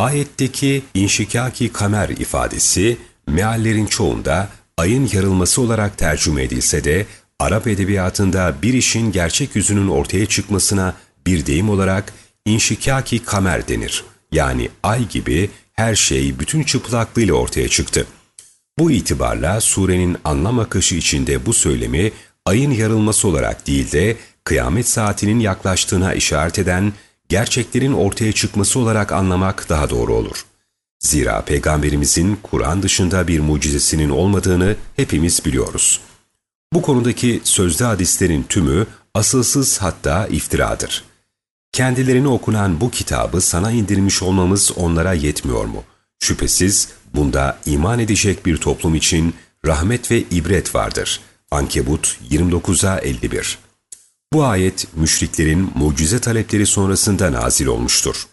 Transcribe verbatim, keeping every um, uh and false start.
Ayetteki inşikaki kamer ifadesi, meallerin çoğunda ayın yarılması olarak tercüme edilse de, Arap edebiyatında bir işin gerçek yüzünün ortaya çıkmasına bir deyim olarak inşikaki kamer denir. Yani ay gibi her şey bütün çıplaklığıyla ortaya çıktı. Bu itibarla surenin anlam akışı içinde bu söylemi ayın yarılması olarak değil de kıyamet saatinin yaklaştığına işaret eden gerçeklerin ortaya çıkması olarak anlamak daha doğru olur. Zira Peygamberimizin Kur'an dışında bir mucizesinin olmadığını hepimiz biliyoruz. Bu konudaki sözde hadislerin tümü asılsız, hatta iftiradır. Kendilerine okunan bu kitabı sana indirmiş olmamız onlara yetmiyor mu? Şüphesiz bunda iman edecek bir toplum için rahmet ve ibret vardır. Ankebut yirmi dokuza elli bir. Bu ayet müşriklerin mucize talepleri sonrasında nazil olmuştur.